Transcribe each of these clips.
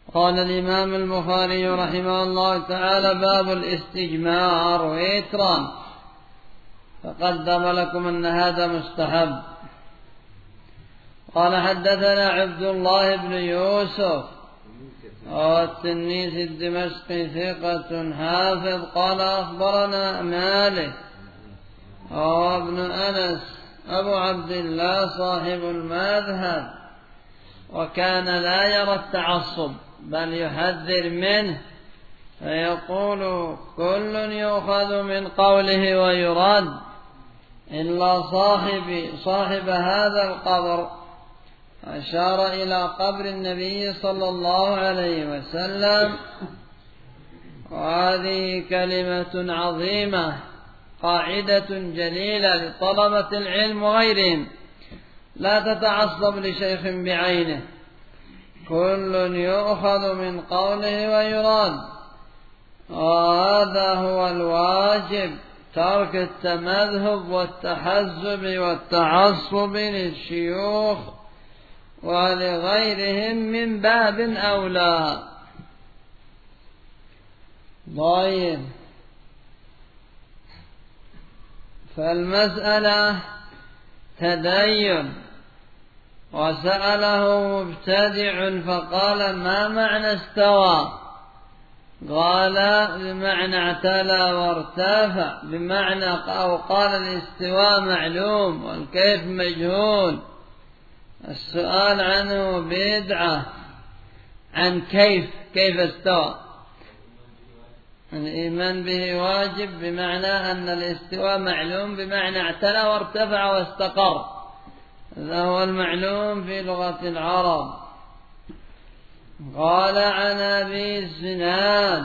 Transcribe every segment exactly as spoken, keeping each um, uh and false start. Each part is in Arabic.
قال الإمام البخاري رحمه الله تعالى: باب الاستجمار ويترا. فقدم لكم أن هذا مستحب. قال: حدثنا عبد الله بن يوسف التنيسي الدمشقي ثقة حافظ قال: أخبرنا مالك وابن أنس أبو عبد الله صاحب المذهب، وكان لا يرى التعصب بل يحذر منه، فيقول: كل يؤخذ من قوله ويرد إلا صاحب صاحب هذا القبر. أشار إلى قبر النبي صلى الله عليه وسلم. وهذه كلمة عظيمة، قاعدة جليلة لطلبة العلم وغيرهم: لا تتعصب لشيخ بعينه، كل يؤخذ من قوله ويراد. وهذا هو الواجب، ترك التمذهب والتحزب والتعصب للشيوخ ولغيرهم من باب أولى. طيب، فالمسألة تدين. وسأله مبتدع فقال: ما معنى استوى؟ قال: بمعنى اعتلى وارتفع، بمعنى أو قال: الاستواء معلوم والكيف مجهول، السؤال عنه بدعة. عن كيف كيف استوى، الإيمان به واجب، بمعنى أن الاستواء معلوم بمعنى اعتلى وارتفع واستقر، هذا هو المعلوم في لغة العرب. قال: عن أبي الزناد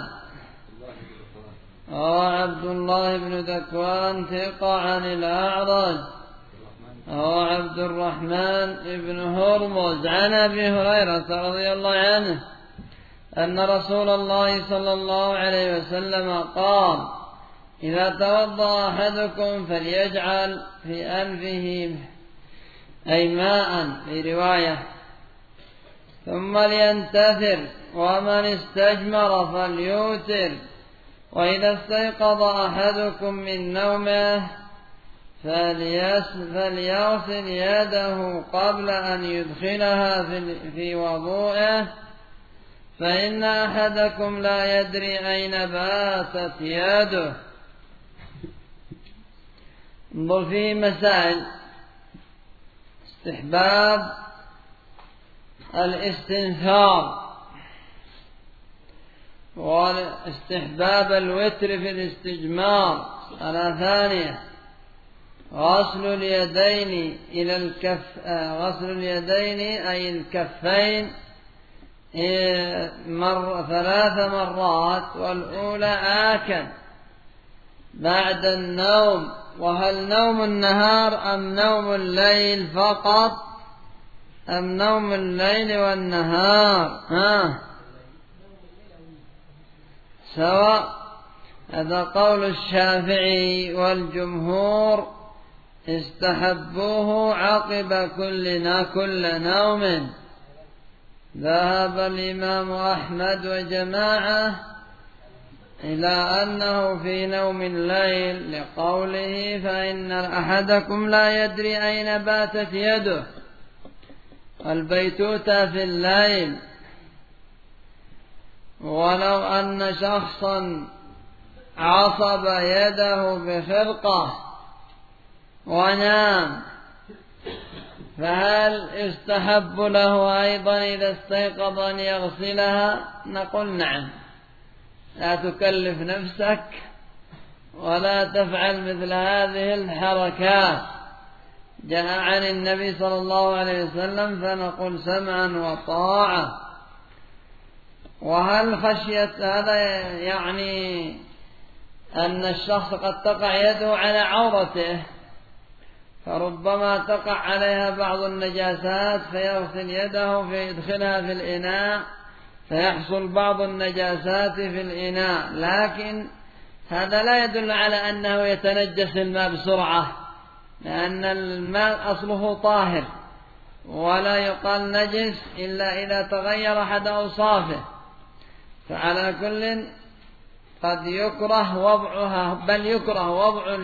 عبد الله بن ذكوان ثقة عن الأعرج عبد الرحمن بن هرمز عن أبي هريرة رضي الله عنه أن رسول الله صلى الله عليه وسلم قال: إذا توضأ أحدكم فليجعل في أنفه أي ماء في رواية، ثم لينتثر، ومن استجمر فليوتر، وإذا استيقظ أحدكم من نومه فليغسل يده قبل أن يدخلها في وضوءه، فإن أحدكم لا يدري أين باتت يده. انظر فيه مسائل: استحباب الاستنثار، واستحباب الوتر في الاستجمار. على ثانية: غسل اليدين إلى الكف غسل اليدين أي الكفين مر ثلاث مرات، والأولى آكل بعد النوم. وهل نوم النهار أم نوم الليل فقط، أم نوم الليل والنهار؟ ها سواء. هذا قول الشافعي، والجمهور استحبوه عقب كل كل نوم. ذهب الإمام أحمد وجماعة إلى أنه في نوم الليل، لقوله: فإن أحدكم لا يدري أين باتت يده، البيتوتة في الليل. ولو أن شخصا عصب يده بخرقة ونام، فهل يستحب له أيضا إذا استيقظ أن يغسلها؟ نقول: نعم، لا تكلف نفسك ولا تفعل مثل هذه الحركات، جاء عن النبي صلى الله عليه وسلم، فنقول: سمعا وطاعة. وهل خشية هذا يعني أن الشخص قد تقع يده على عورته، فربما تقع عليها بعض النجاسات، فيغسل يده فيدخلها في الإناء فيحصل بعض النجاسات في الإناء، لكن هذا لا يدل على أنه يتنجس الماء بسرعة، لأن الماء أصله طاهر، ولا يقال نجس إلا إذا تغير أحد أوصافه. فعلى كل قد يكره وضعها، بل يكره وضع